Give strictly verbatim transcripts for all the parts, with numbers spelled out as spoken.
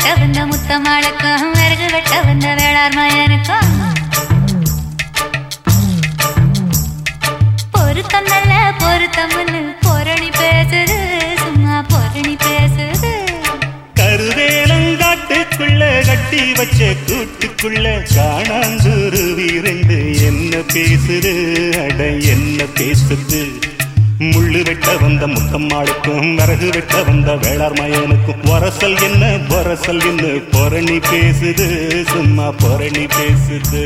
வந்த முத்தமாளுக்கும் விறகு வெட்ட வந்த வேளார் மயனுக்கும் பொருத்தம் நல்ல பொருத்தம்னு பொரணி பேசுது, சும்மா பொரணி பேசுது. கருவேலங்காட்டுக்குள்ள கட்டி வச்ச கூட்டுக்குள்ள காணாந்துருவி ரெண்டு என்ன பேசுது, அட என்ன பேசுது. முள்ளு வெட்ட வந்த முத்தம்மாளுக்கும் விறகு வெட்ட வந்த வேளார் மயனுக்கும் வரசல் என்ன பொரசல் என்ன பொரணி பேசுது, சும்மா பொரணி பேசுது.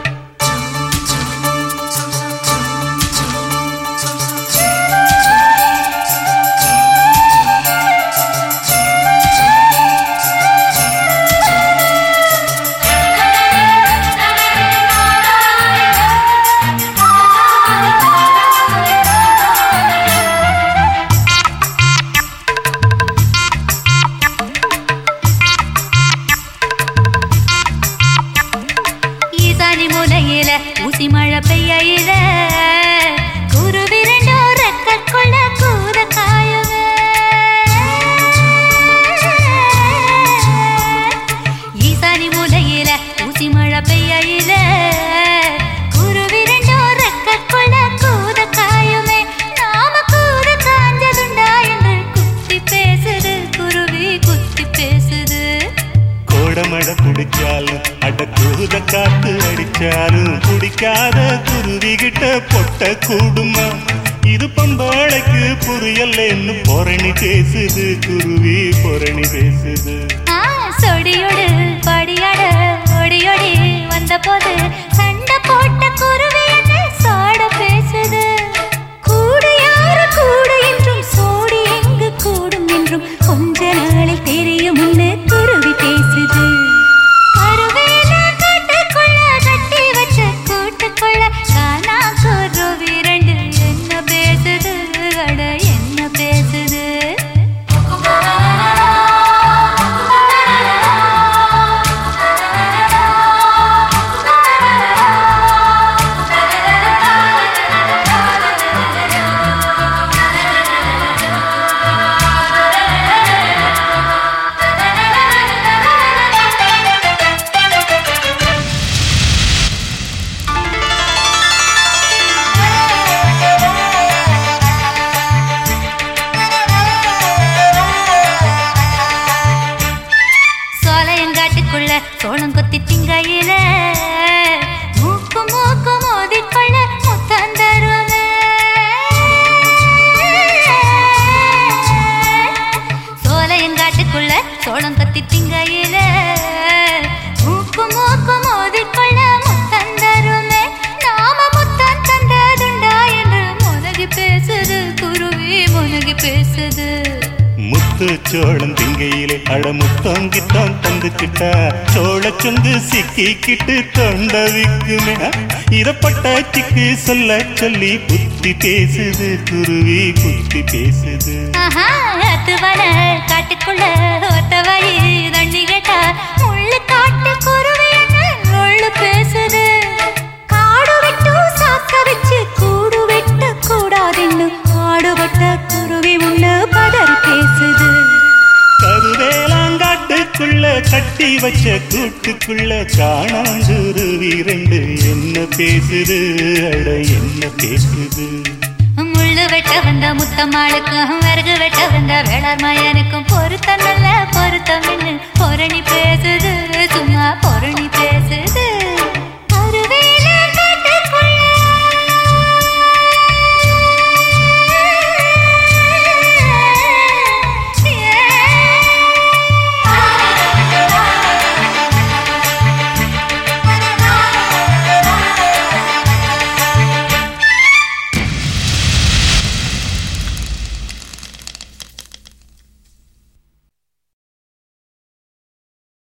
ஊசி மழை பெய்யில குருவி ரெண்டோ ரெக்கொள்ள கூற காயுங்க. ஈசானி மூலையில ஊசி மழை பெய்யில குருவி ரெண்டோ ரெக்கொள்ள கூற காயுமே. நாம கூற காஞ்சதுண்டா என்று குத்தி பேசுது, குருவி குத்தி பேசுது. கோடமழை குடிச்சாலும் அட கூத காத்து அடிச்சாலும் குடிக்காத குருவி கிட்ட பொட்ட கூடுமா. இது பம்பாளைக்கு புரியலன்னு பொரணி பேசுது, குருவி பொரணி பேசுது. சொடியோடு படியாட ஒடியோடி வந்த போது சண்டை போட்ட குருவி என்ன சோட பேசுது. கூடு யாரு கூடு என்றும் சோடி எங்கு கூடும் என்றும் கொஞ்ச நாளில் தெரியும் குருவி பேசுது. சோளம் கொத்தி திங்கையில மூக்கு மூக்கு மோதிக்கொள்ள முத்தம் தருவமே. சோலையங்காட்டுக்குள்ள சோளம் கொத்தி திங்கையில மூக்கு மூக்கு மோதிக்கொள்ள முத்தம் தருவமே. நாம முத்தம் தந்ததுண்டா என்று முனகி பேசுது, குருவி முனகி பேசுது. முத்து சோளம் திங்கையிலே அட முத்தங்கித்தான் தந்துக்கிட்டா சோழ சொந்து சிக்கிக்கிட்டு தொண்டவிக்குமே. இதப்பட்ட சிக்கு சொல்ல சொல்லி புத்தி பேசுது, குருவி புத்தி பேசுது. காட்டுக்குள்ள ஒத்த வழி தண்ணி கேட்டா முள்ளு காட்டு குருவி என்ன பேசுது. காடு விட்டு சாக்க வச்சு கூடு வெட்ட கூடாதுன்னு காடுபட்ட குருவி உன்னு பதறி பேசுது. கருவேலாங்காட்டுக்குள்ள கட்டி வச்ச கூட்டுக்குள்ள காணாந்துருவி ரெண்டு என்ன பேசுது, அட என்ன பேசுது. முள்ளு வெட்ட வந்த முத்தம்மாளுக்கும் விறகு வெட்ட வந்த வேளார் மயனுக்கும் பொருத்தம் நல்ல பொருத்தம்